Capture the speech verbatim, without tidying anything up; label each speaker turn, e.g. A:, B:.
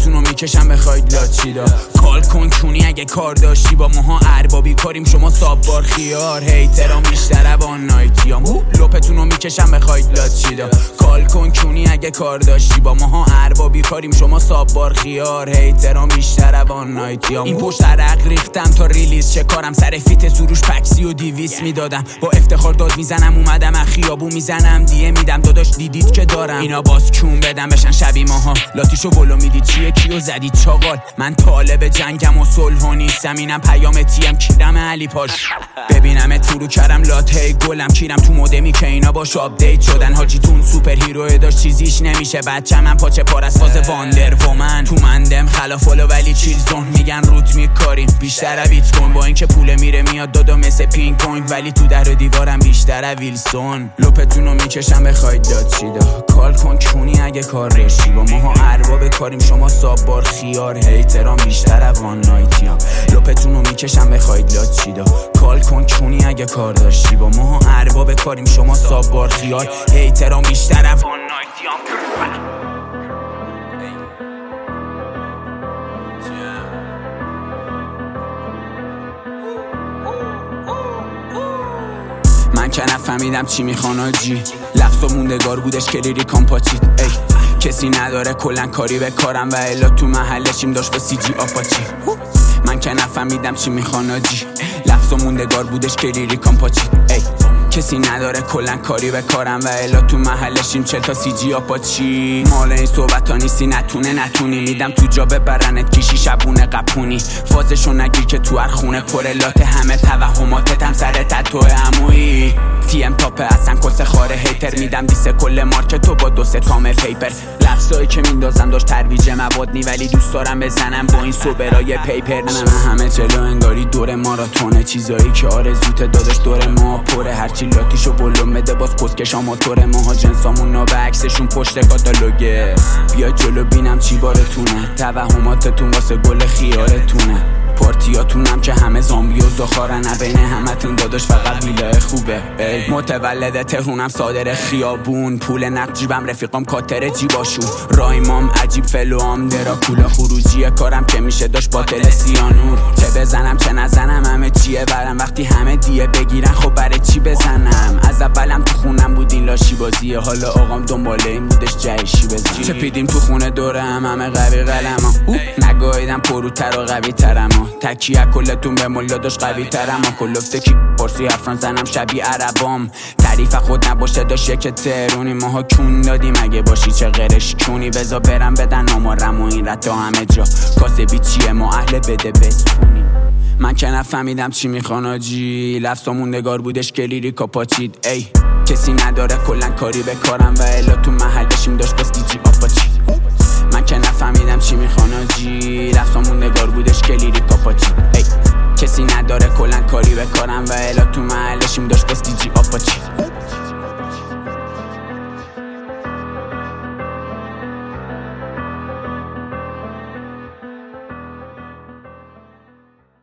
A: لپتونو میکشم بخواید لاچیدا کال کن کونی اگه کار داشتی با ماها اربابی کاریم شما ساببار خیار هیترام بیشتره وان نایتیام لپتونو میکشم بخواید لاچیدا کال کن کونی اگه کار داشتی با ماها اربابی کاریم شما ساببار خیار هیترام بیشتره وان نایتیام این پشت عرق ریختم تا ریلیز چه کارم سر فیت سروش پکسی و دیویس میدادم با افتخار داد میزنم اومدم اخیابو میزنم دیه میدم داداش دیدید که دارم اینا باز کون بدم بشن شبی ماها لاتیشو بلو میدید چیه کیو زدید چاقال من طالب جنگم و صلح نیستم اینم پیام تیم کیرم علی پاش ببینم تو رو کردم لاته گلم کیرم تو مودمی که اینا باش آپدیت شدن حاجیتون سوپر هیرو داشت چیزیش نمیشه بچه من پاچه پار از فاز واندر وومن تو مندم خلافالو ولی چیل زون میگن روت میکاریم بیشتر ویت کن با اینکه پول میره میاد دادا مثل پینگ پونگ ولی تو در و دیوارم بیشتر ویلسون لپتونو میکشم بخواید داد چیدا کال کن کونی اگه کار رشی با ماها ارباب کاریم شما ساببار خیار هیترام بیشتر وان نایتیام لپتونو میکشم بخواید داد چیدا کال کن کونی اگه کار داشتی با ماها ارباب کاریم شما ساببار خیار هیترام بیشتر وان نایتیام من که نفهمیدم چی میخوان آجی لفظ و موندگار بودش که لیری کامپاچید ای کسی نداره کلن کاری به کارم و الا تو محلشیم داشت با سی جی آپاچی من که نفهمیدم چی میخوان آجی لفظ و موندگار بودش که لیری کامپاچید ای کسی نداره کلن کاری به کارم و الا تو محلشیم چه تا سی جی آپاچی مال این صحبت ها نیستی نتونه نتونی میدم تو جا ببرنت کشی شبونه قپونی فازشو نگیر که تو هر خونه پرلات همه توهماتت هم سر تتو عمویی تیم تاپه اصلا کس خاره هیتر میدم دیسه کل مارکتو با دو سه تام پیپر لفظایی که میندازم داشت ترویج مواد نی ولی دوست دارم بزنم با این سوبرای پیپر نه همه جلو انگاری دور ماراتونه چیزایی که آرزوت داداش دور ما پره هرچی لاتیشو بلوم بده باز پسکش آماتور ماها جنسامون نابه عکسشون پشت کاتالوگه بیا جلو بینم چی بارتونه توهماتتون واسه گل خیارتونه پارتیاتونم که همه زامبی و زخارن بین همتون داداش فقط ویلای خوبه ای متولد تهرونم صادر خیابون پول نقد جیبم رفیقام کاتر جیباشون رایمام عجیب فلوام دراکولا خروجی کارم که میشه داشت باطل سیانور چه بزنم چه نزنم همه چیه برم وقتی همه دیه بگیرن خب برای چی بزنم از اولم تو خونم بود این لاشی بازیه حالا آقام دنباله این بودش جایشی بزن چه پیدیم تو خونه دورم همه قوی قلما نگاهیدم پروتر و قوی ترم تکیه کلتون به ملا داشت قوی ترم کلفته کی پرسی افران زنم شبیه عربام تعریف خود نباشه داشت که ترونی ماها کون دادیم اگه باشی چه غیرش کونی بزا برم بدن آمارم و این رتا همه جا کاسبی چیه ما اهل بده بستونی من که نفهمیدم چی میخوان آجی لفظ و موندگار بودش که لیری کاپاچید ای کسی نداره کلن کاری به کارم و الا تو محلشیم داشت باز دیجی آپاچی من که نفهمیدم چی میخوان آجی لفظ و موندگار بودش که لیری کاپاچید ای کسی نداره کلن کاری به کارم و الا تو محلشیم داشت باز